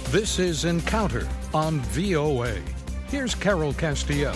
This is Encounter on VOA. Here's Carol Castiel.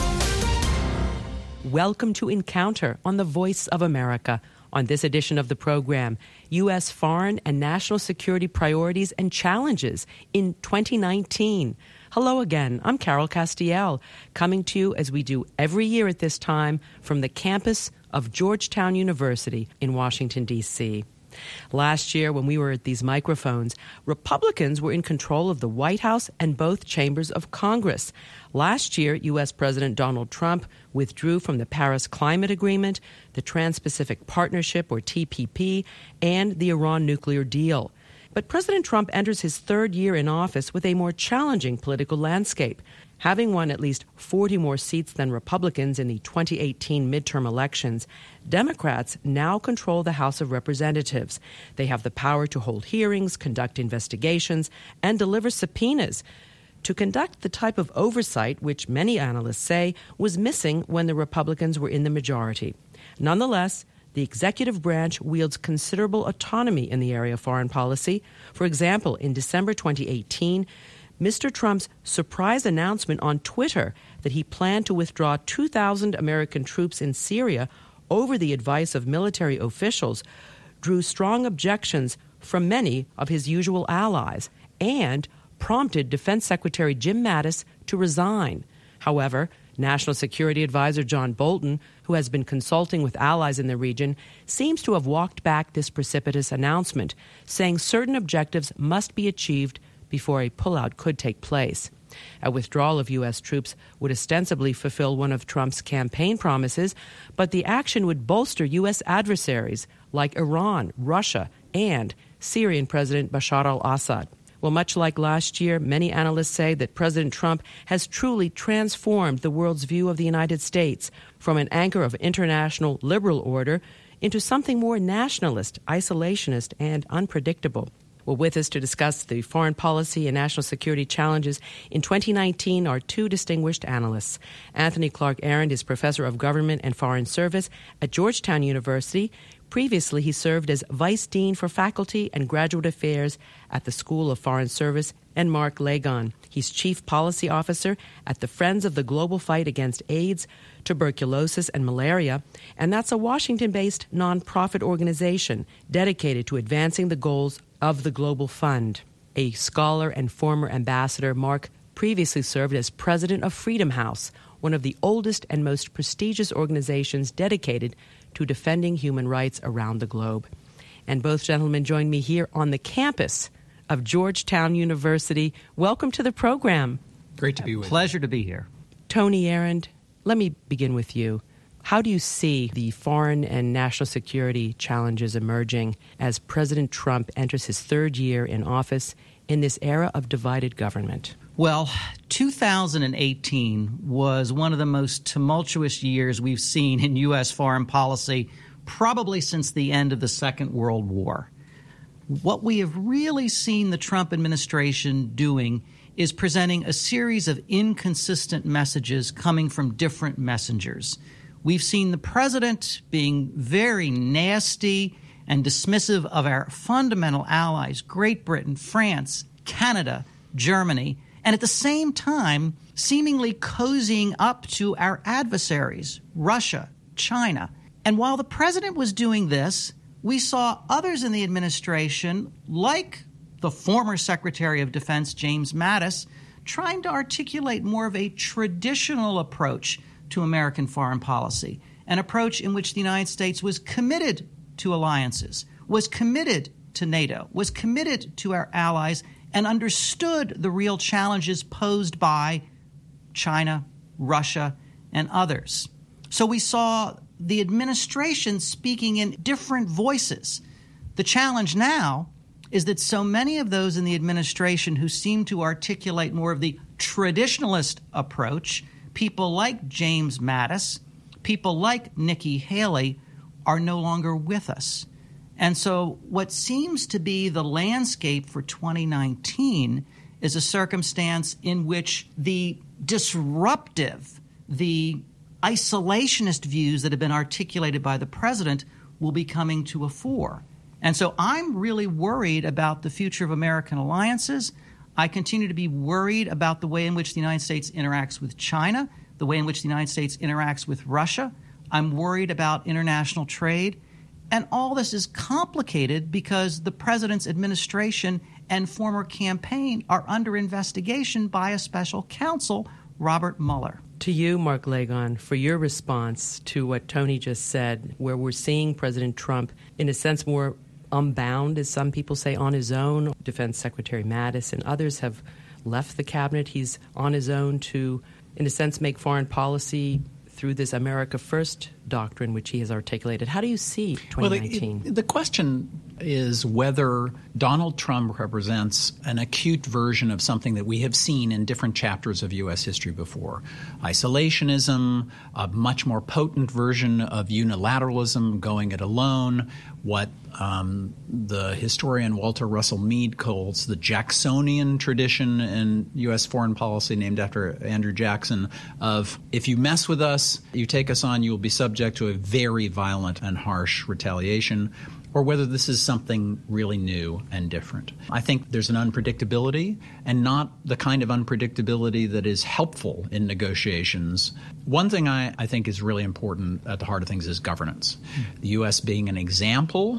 Welcome to Encounter on the Voice of America. On this edition of the program, U.S. foreign and national security priorities and challenges in 2019. Hello again, I'm Carol Castiel, coming to you as we do every year at this time from the campus of Georgetown University in Washington, D.C. Last year, when we were at these microphones, Republicans were in control of the White House and both chambers of Congress. Last year, U.S. President Donald Trump withdrew from the Paris Climate Agreement, the Trans-Pacific Partnership, or TPP, and the Iran nuclear deal. But President Trump enters his third year in office with a more challenging political landscape. Having won at least 40 more seats than Republicans in the 2018 midterm elections, Democrats now control the House of Representatives. They have the power to hold hearings, conduct investigations, and deliver subpoenas to conduct the type of oversight which many analysts say was missing when the Republicans were in the majority. Nonetheless, the executive branch wields considerable autonomy in the area of foreign policy. For example, in December 2018, Mr. Trump's surprise announcement on Twitter that he planned to withdraw 2,000 American troops in Syria over the advice of military officials drew strong objections from many of his usual allies and prompted Defense Secretary Jim Mattis to resign. However, National Security Advisor John Bolton, who has been consulting with allies in the region, seems to have walked back this precipitous announcement, saying certain objectives must be achieved before a pullout could take place. A withdrawal of U.S. troops would ostensibly fulfill one of Trump's campaign promises, but the action would bolster U.S. adversaries like Iran, Russia, and Syrian President Bashar al-Assad. Well, much like last year, many analysts say that President Trump has truly transformed the world's view of the United States from an anchor of international liberal order into something more nationalist, isolationist, and unpredictable. Well, with us to discuss the foreign policy and national security challenges in 2019 are two distinguished analysts. Anthony Clark Arend is professor of government and foreign service at Georgetown University. Previously, he served as vice dean for faculty and graduate affairs at the School of Foreign Service. And Mark Lagon, he's chief policy officer at the Friends of the Global Fight Against AIDS, Tuberculosis, and Malaria, and that's a Washington-based nonprofit organization dedicated to advancing the goals of the Global Fund. A scholar and former ambassador, Mark previously served as president of Freedom House, one of the oldest and most prestigious organizations dedicated to defending human rights around the globe. And both gentlemen join me here on the campus of Georgetown University. Welcome to the program. Great to be with you. Pleasure to be here. Tony Arend, let me begin with you. How do you see the foreign and national security challenges emerging as President Trump enters his third year in office in this era of divided government? Well, 2018 was one of the most tumultuous years we've seen in U.S. foreign policy, probably since the end of the Second World War. What we have really seen the Trump administration doing is presenting a series of inconsistent messages coming from different messengers. We've seen the president being very nasty and dismissive of our fundamental allies, Great Britain, France, Canada, Germany, and at the same time seemingly cozying up to our adversaries, Russia, China. And while the president was doing this, we saw others in the administration, like the former Secretary of Defense, James Mattis, trying to articulate more of a traditional approach to American foreign policy, an approach in which the United States was committed to alliances, was committed to NATO, was committed to our allies, and understood the real challenges posed by China, Russia, and others. So we saw the administration speaking in different voices. The challenge now is that so many of those in the administration who seem to articulate more of the traditionalist approach, people like James Mattis, people like Nikki Haley, are no longer with us. And so what seems to be the landscape for 2019 is a circumstance in which the disruptive, the isolationist views that have been articulated by the president will be coming to a fore. And so I'm really worried about the future of American alliances. I continue to be worried about the way in which the United States interacts with China, the way in which the United States interacts with Russia. I'm worried about international trade. And all this is complicated because the president's administration and former campaign are under investigation by a special counsel, Robert Mueller. To you, Mark Lagon, for your response to what Tony just said, where we're seeing President Trump, in a sense, more unbound, as some people say, on his own. Defense Secretary Mattis and others have left the cabinet. He's on his own to, in a sense, make foreign policy through this America First doctrine, which he has articulated. How do you see 2019? Well, the question is whether Donald Trump represents an acute version of something that we have seen in different chapters of U.S. history before. Isolationism, a much more potent version of unilateralism, going it alone, what the historian Walter Russell Mead calls the Jacksonian tradition in U.S. foreign policy, named after Andrew Jackson, of if you mess with us, you take us on, you will be subject to a very violent and harsh retaliation, or whether this is something really new and different. I think there's an unpredictability, and not the kind of unpredictability that is helpful in negotiations. One thing I think is really important at the heart of things is governance. The U.S. being an example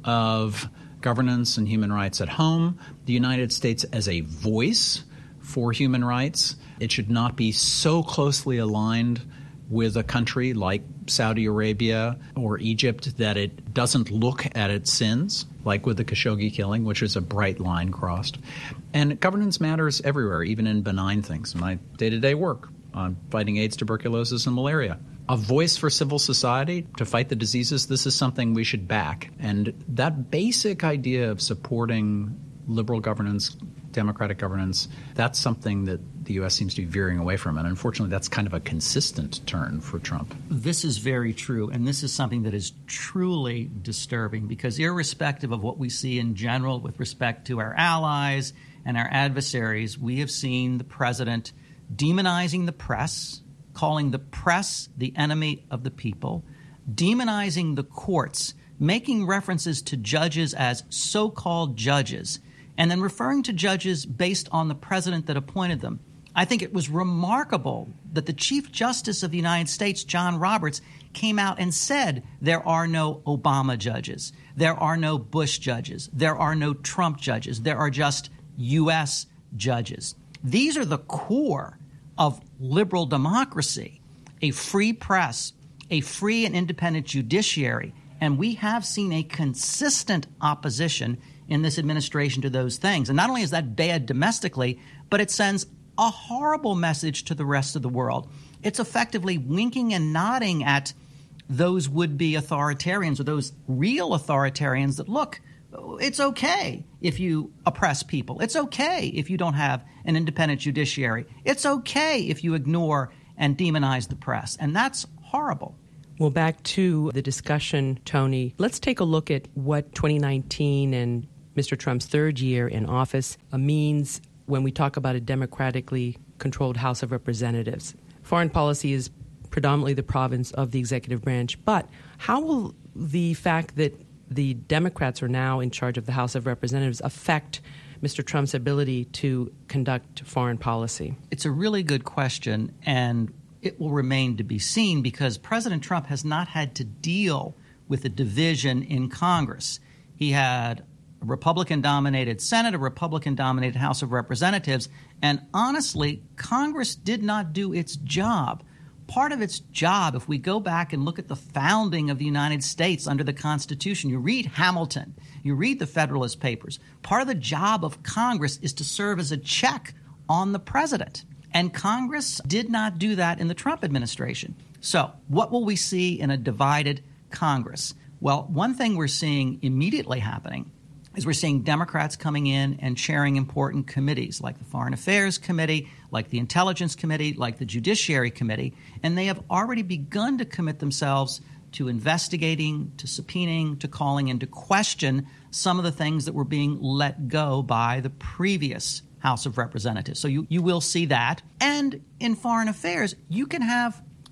of governance and human rights at home, the United States as a voice for human rights. It should not be so closely aligned with a country like Saudi Arabia or Egypt that it doesn't look at its sins, like with the Khashoggi killing, which is a bright line crossed. And governance matters everywhere, even in benign things. My day-to-day work on fighting AIDS, tuberculosis, and malaria. A voice for civil society to fight the diseases, this is something we should back. And that basic idea of supporting liberal governance, democratic governance, that's something that the U.S. seems to be veering away from. And unfortunately, that's kind of a consistent turn for Trump. This is very true. And this is something that is truly disturbing because irrespective of what we see in general with respect to our allies and our adversaries, we have seen the president demonizing the press, calling the press the enemy of the people, demonizing the courts, making references to judges as so-called judges, and then referring to judges based on the president that appointed them. I think it was remarkable that the Chief Justice of the United States, John Roberts, came out and said there are no Obama judges, there are no Bush judges, there are no Trump judges, there are just U.S. judges. These are the core of liberal democracy, a free press, a free and independent judiciary, and we have seen a consistent opposition in this administration to those things. And not only is that bad domestically, but it sends a horrible message to the rest of the world. It's effectively winking and nodding at those would-be authoritarians or those real authoritarians that, look, it's okay if you oppress people. It's okay if you don't have an independent judiciary. It's okay if you ignore and demonize the press. And that's horrible. Well, back to the discussion, Tony, let's take a look at what 2019 and Mr. Trump's third year in office means when we talk about a democratically controlled House of Representatives. Foreign policy is predominantly the province of the executive branch, but how will the fact that the Democrats are now in charge of the House of Representatives affect Mr. Trump's ability to conduct foreign policy? It's a really good question, and it will remain to be seen because President Trump has not had to deal with a division in Congress. He had a Republican-dominated Senate, a Republican-dominated House of Representatives, and honestly, Congress did not do its job. Part of its job, if we go back and look at the founding of the United States under the Constitution, you read Hamilton, you read the Federalist Papers, part of the job of Congress is to serve as a check on the president. And Congress did not do that in the Trump administration. So what will we see in a divided Congress? Well, one thing we're seeing immediately happening is we're seeing Democrats coming in and chairing important committees like the Foreign Affairs Committee, like the Intelligence Committee, like the Judiciary Committee, and they have already begun to commit themselves to investigating, to subpoenaing, to calling into question some of the things that were being let go by the previous House of Representatives. So you will see that. And in foreign affairs, you can have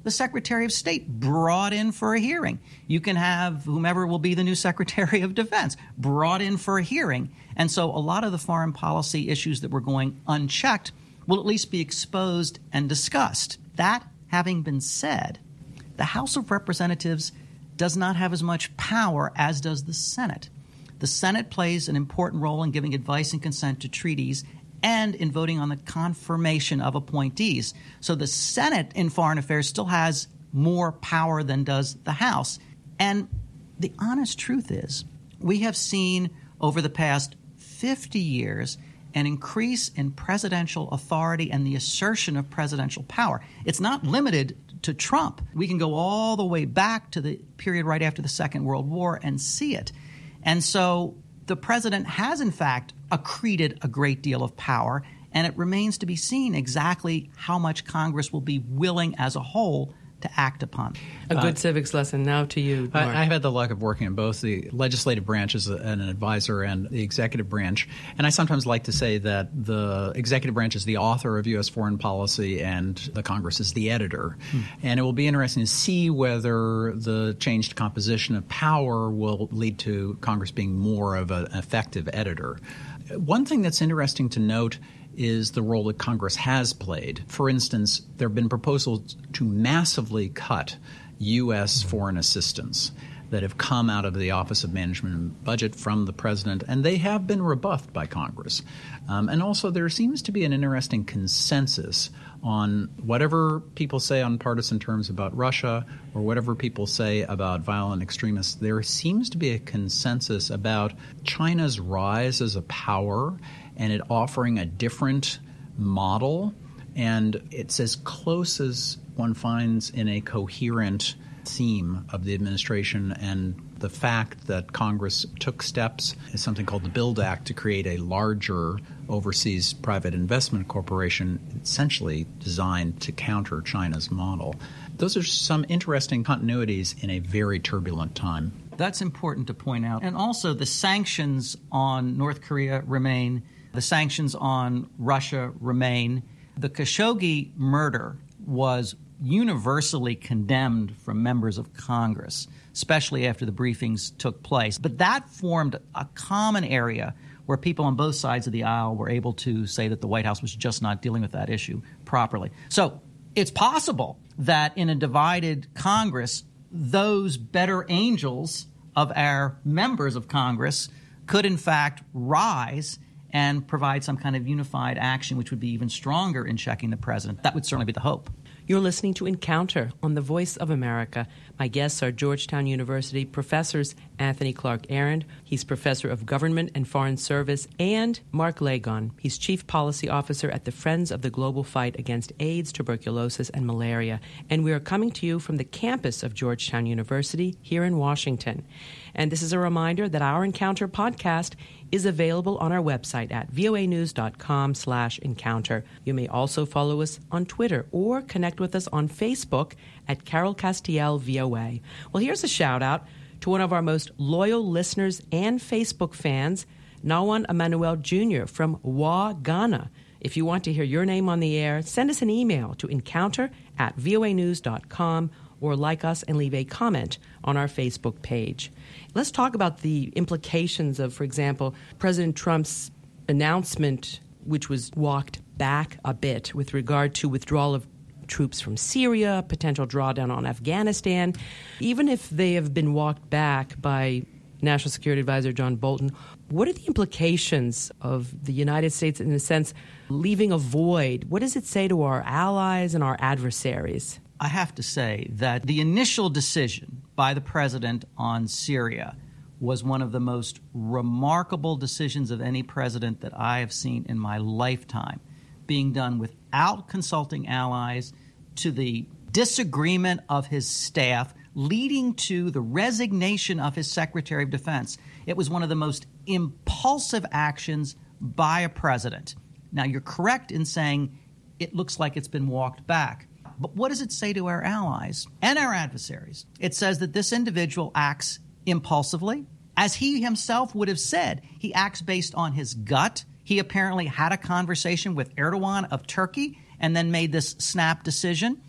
the Secretary of State brought in for a hearing. You can have whomever will be the new Secretary of Defense brought in for a hearing. And so a lot of the foreign policy issues that were going unchecked will at least be exposed and discussed. That having been said, the House of Representatives does not have as much power as does the Senate. The Senate plays an important role in giving advice and consent to treaties and in voting on the confirmation of appointees. So the Senate in foreign affairs still has more power than does the House. And the honest truth is, we have seen over the past 50 years an increase in presidential authority and the assertion of presidential power. It's not limited to Trump. We can go all the way back to the period right after the Second World War and see it. And so the president has, in fact, accreted a great deal of power, and it remains to be seen exactly how much Congress will be willing as a whole to act upon. A good civics lesson. Now to you, Mark. I've had the luck of working in both the legislative branch as an advisor and the executive branch. And I sometimes like to say that the executive branch is the author of U.S. foreign policy and the Congress is the editor. And it will be interesting to see whether the changed composition of power will lead to Congress being more of an effective editor. One thing that's interesting to note is the role that Congress has played. For instance, there have been proposals to massively cut U.S. foreign assistance that have come out of the Office of Management and Budget from the president, and they have been rebuffed by Congress. And also there seems to be an interesting consensus on whatever people say on partisan terms about Russia or whatever people say about violent extremists. There seems to be a consensus about China's rise as a power and it offering a different model, and it's as close as one finds in a coherent theme of the administration. And the fact that Congress took steps is something called the BUILD Act to create a larger overseas private investment corporation essentially designed to counter China's model. Those are some interesting continuities in a very turbulent time. That's important to point out. And also the sanctions on North Korea remain. The sanctions on Russia remain. The Khashoggi murder was universally condemned from members of Congress, especially after the briefings took place. But that formed a common area where people on both sides of the aisle were able to say that the White House was just not dealing with that issue properly. So it's possible that in a divided Congress, those better angels of our members of Congress could in fact rise and provide some kind of unified action which would be even stronger in checking the president. That would certainly be the hope. You're listening to Encounter on the Voice of America. My guests are Georgetown University professors Anthony Clark Aaron. He's professor of government and foreign service, and Mark Lagon. He's chief policy officer at the Friends of the Global Fight Against AIDS, Tuberculosis, and Malaria. And we are coming to you from the campus of Georgetown University here in Washington. And this is a reminder that our Encounter podcast is available on our website at voanews.com/encounter. You may also follow us on Twitter or connect with us on Facebook at Carol Castiel VOA. Well, here's a shout out to one of our most loyal listeners and Facebook fans, Nawan Emmanuel Jr. from Wa, Ghana. If you want to hear your name on the air, send us an email to encounter@voanews.com or like us and leave a comment on our Facebook page. Let's talk about the implications of, for example, President Trump's announcement, which was walked back a bit with regard to withdrawal of troops from Syria, potential drawdown on Afghanistan. Even if they have been walked back by National Security Advisor John Bolton, what are the implications of the United States, in a sense, leaving a void? What does it say to our allies and our adversaries? I have to say that the initial decision by the president on Syria was one of the most remarkable decisions of any president that I have seen in my lifetime, being done without consulting allies, to the disagreement of his staff, leading to the resignation of his Secretary of Defense. It was one of the most impulsive actions by a president. Now, you're correct in saying it looks like it's been walked back. But what does it say to our allies and our adversaries? It says that this individual acts impulsively. As he himself would have said, he acts based on his gut. He apparently had a conversation with Erdogan of Turkey and then made this snap decision.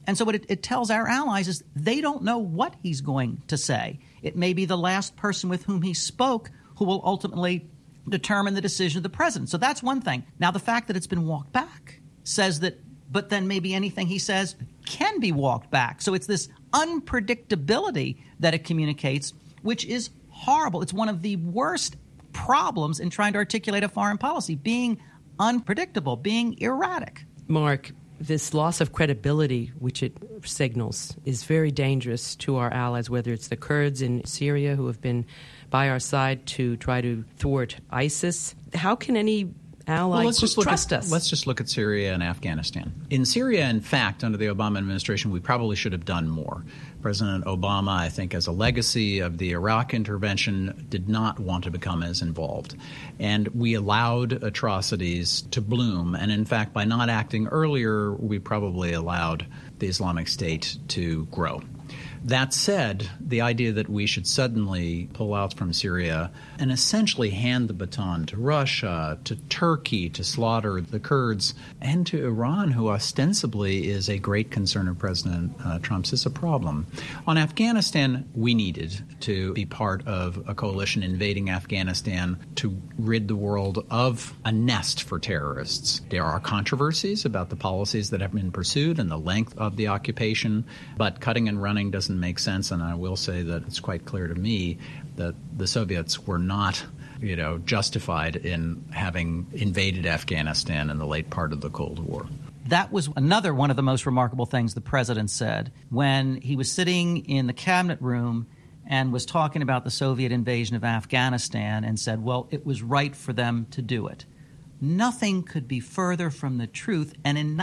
And so what it tells our allies is they don't know what he's going to say. It may be the last person with whom he spoke who will ultimately determine the decision of the president. So that's one thing. Now, the fact that it's been walked back says that, but then maybe anything he says can be walked back. So it's this unpredictability that it communicates, which is horrible. It's one of the worst problems in trying to articulate a foreign policy, being unpredictable, being erratic. Mark, this loss of credibility, which it signals, is very dangerous to our allies, whether it's the Kurds in Syria who have been by our side to try to thwart ISIS. How can any ally trust us? Let's just look at Syria and Afghanistan. In Syria, in fact, under the Obama administration, we probably should have done more. President Obama, I think, as a legacy of the Iraq intervention, did not want to become as involved. And we allowed atrocities to bloom. And in fact, by not acting earlier, we probably allowed the Islamic State to grow. That said, the idea that we should suddenly pull out from Syria and essentially hand the baton to Russia, to Turkey, to slaughter the Kurds, and to Iran, who ostensibly is a great concern of President Trump's, is a problem. On Afghanistan, we needed to be part of a coalition invading Afghanistan to rid the world of a nest for terrorists. There are controversies about the policies that have been pursued and the length of the occupation, but cutting and running doesn't make sense, and I will say that it's quite clear to me that the Soviets were not, justified in having invaded Afghanistan in the late part of the Cold War. That was another one of the most remarkable things the president said when he was sitting in the cabinet room and was talking about the Soviet invasion of Afghanistan and said, well, it was right for them to do it. Nothing could be further from the truth. And in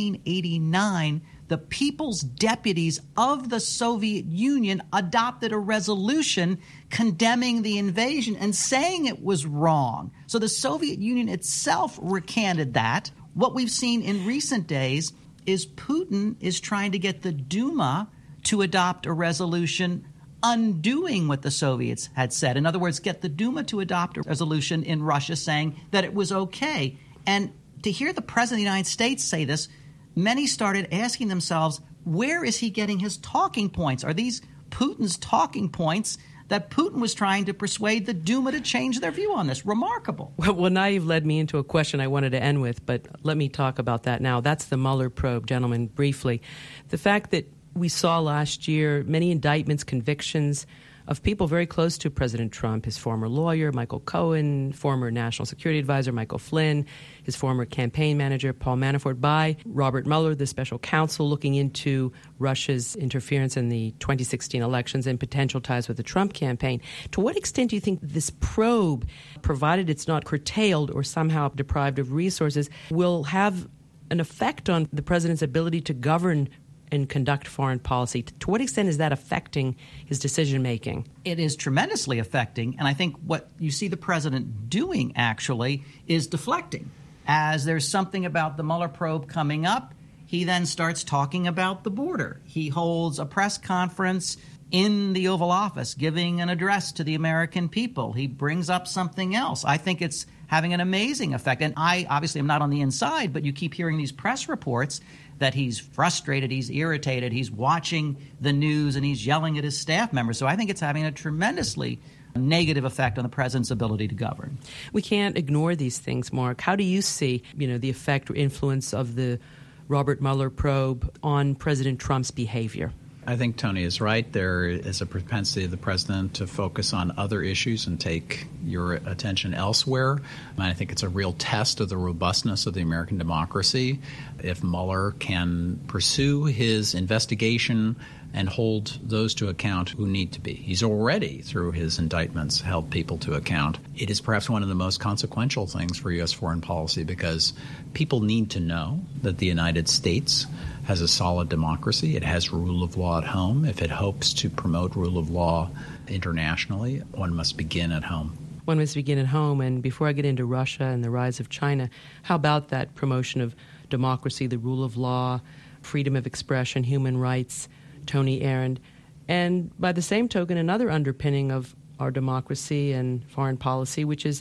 1989, the People's Deputies of the Soviet Union adopted a resolution condemning the invasion and saying it was wrong. So the Soviet Union itself recanted that. What we've seen in recent days is Putin is trying to get the Duma to adopt a resolution undoing what the Soviets had said. In other words, get the Duma to adopt a resolution in Russia saying that it was okay. And to hear the President of the United States say this, many started asking themselves, where is he getting his talking points? Are these Putin's talking points that Putin was trying to persuade the Duma to change their view on this? Remarkable. Well, now you've led me into a question I wanted to end with, but let me talk about that now. That's the Mueller probe, gentlemen, briefly. The fact that we saw last year many indictments, convictions of people very close to President Trump, his former lawyer, Michael Cohen, former National Security Advisor, Michael Flynn, his former campaign manager, Paul Manafort, by Robert Mueller, the special counsel looking into Russia's interference in the 2016 elections and potential ties with the Trump campaign. To what extent do you think this probe, provided it's not curtailed or somehow deprived of resources, will have an effect on the president's ability to govern and conduct foreign policy? To what extent is that affecting his decision-making? It is tremendously affecting, and I think what you see the president doing, actually, is deflecting. As there's something about the Mueller probe coming up, he then starts talking about the border. He holds a press conference in the Oval Office, giving an address to the American people. He brings up something else. I think it's having an amazing effect. And I obviously am not on the inside, but you keep hearing these press reports that he's frustrated, he's irritated, he's watching the news, and he's yelling at his staff members. So I think it's having a tremendously negative effect on the president's ability to govern. We can't ignore these things, Mark. How do you see, the effect or influence of the Robert Mueller probe on President Trump's behavior? I think Tony is right. There is a propensity of the president to focus on other issues and take your attention elsewhere. And I think it's a real test of the robustness of the American democracy if Mueller can pursue his investigation and hold those to account who need to be. He's already, through his indictments, held people to account. It is perhaps one of the most consequential things for U.S. foreign policy because people need to know that the United States has a solid democracy. It has rule of law at home. If it hopes to promote rule of law internationally, one must begin at home. One must begin at home. And before I get into Russia and the rise of China, how about that promotion of democracy, the rule of law, freedom of expression, human rights, Tony Aaron, and by the same token, another underpinning of our democracy and foreign policy, which is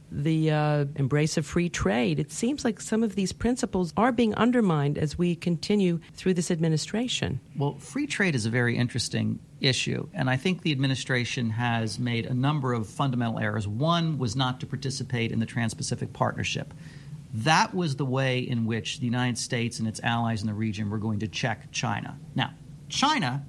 the embrace of free trade. It seems like some of these principles are being undermined as we continue through this administration. Well, free trade is a very interesting issue, and I think the administration has made a number of fundamental errors. One was not to participate in the Trans-Pacific Partnership. That was the way in which the United States and its allies in the region were going to check China. Now, China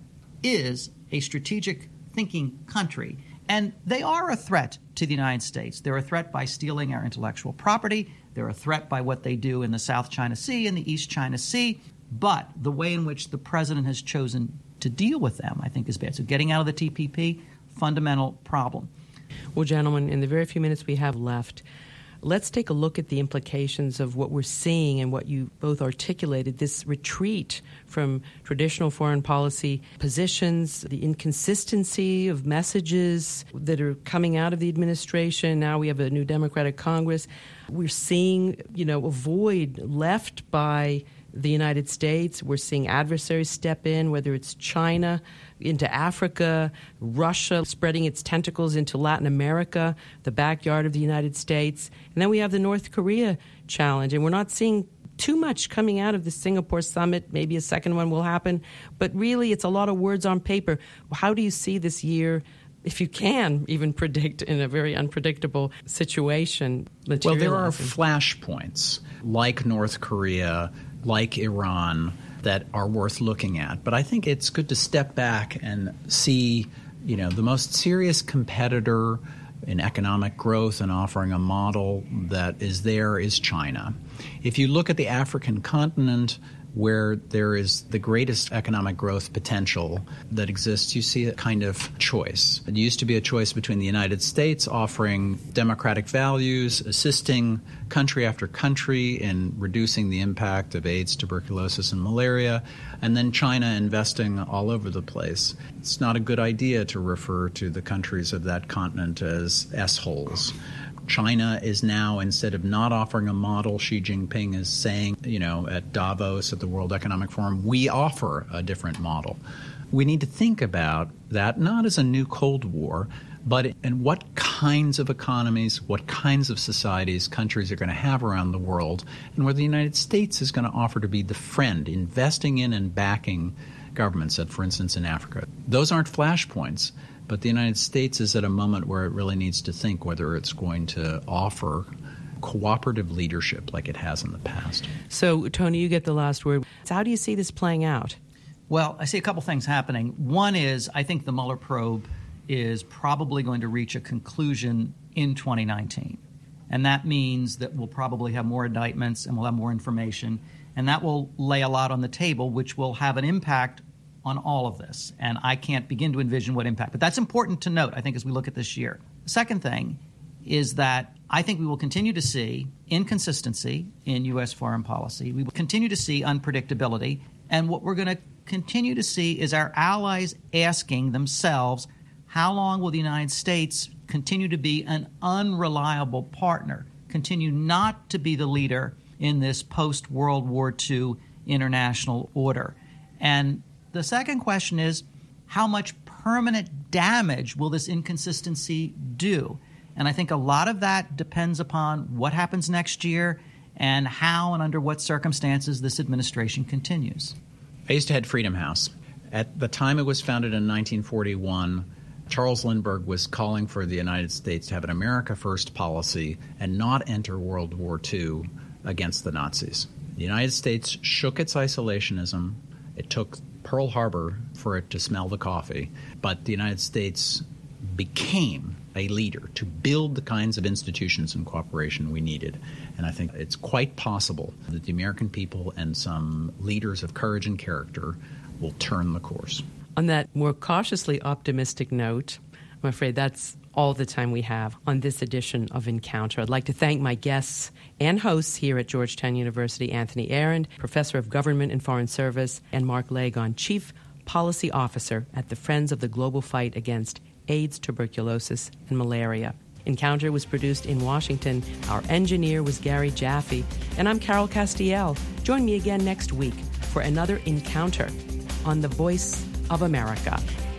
is a strategic thinking country, and they are a threat to the United States. They're a threat by stealing our intellectual property. They're a threat by what they do in the South China Sea and the East China Sea. But the way in which the president has chosen to deal with them, I think, is bad. So getting out of the TPP, fundamental problem. Well, gentlemen, in the very few minutes we have left, let's take a look at the implications of what we're seeing and what you both articulated, this retreat from traditional foreign policy positions, the inconsistency of messages that are coming out of the administration. Now we have a new Democratic Congress. We're seeing, a void left by the United States. We're seeing adversaries step in, whether it's China into Africa, Russia spreading its tentacles into Latin America, the backyard of the United States. And then we have the North Korea challenge. And we're not seeing too much coming out of the Singapore summit. Maybe a second one will happen. But really, it's a lot of words on paper. How do you see this year, if you can even predict in a very unpredictable situation? Well, there are flashpoints like North Korea, like Iran, that are worth looking at. But I think it's good to step back and see, the most serious competitor in economic growth and offering a model that is there is China. If you look at the African continent, where there is the greatest economic growth potential that exists, you see a kind of choice. It used to be a choice between the United States offering democratic values, assisting country after country in reducing the impact of AIDS, tuberculosis, and malaria, and then China investing all over the place. It's not a good idea to refer to the countries of that continent as S-holes. China is now, instead of not offering a model, Xi Jinping is saying, at Davos, at the World Economic Forum, we offer a different model. We need to think about that not as a new Cold War, but in what kinds of economies, what kinds of societies countries are going to have around the world, and where the United States is going to offer to be the friend, investing in and backing governments, for instance, in Africa. Those aren't flashpoints. But the United States is at a moment where it really needs to think whether it's going to offer cooperative leadership like it has in the past. So, Tony, you get the last word. How do you see this playing out? Well, I see a couple things happening. One is I think the Mueller probe is probably going to reach a conclusion in 2019. And that means that we'll probably have more indictments and we'll have more information. And that will lay a lot on the table, which will have an impact on all of this. And I can't begin to envision what impact. But that's important to note, I think, as we look at this year. The second thing is that I think we will continue to see inconsistency in U.S. foreign policy. We will continue to see unpredictability. And what we're going to continue to see is our allies asking themselves, how long will the United States continue to be an unreliable partner, continue not to be the leader in this post-World War II international order? And the second question is, how much permanent damage will this inconsistency do? And I think a lot of that depends upon what happens next year and how and under what circumstances this administration continues. I used to head Freedom House. At the time it was founded in 1941, Charles Lindbergh was calling for the United States to have an America First policy and not enter World War II against the Nazis. The United States shook its isolationism. It took Pearl Harbor for it to smell the coffee, but the United States became a leader to build the kinds of institutions and cooperation we needed. And I think it's quite possible that the American people and some leaders of courage and character will turn the course. On that more cautiously optimistic note, I'm afraid that's all the time we have on this edition of Encounter. I'd like to thank my guests and hosts here at Georgetown University, Anthony Arend, Professor of Government and Foreign Service, and Mark Lagon, Chief Policy Officer at the Friends of the Global Fight Against AIDS, Tuberculosis, and Malaria. Encounter was produced in Washington. Our engineer was Gary Jaffe, and I'm Carol Castiel. Join me again next week for another Encounter on the Voice of America.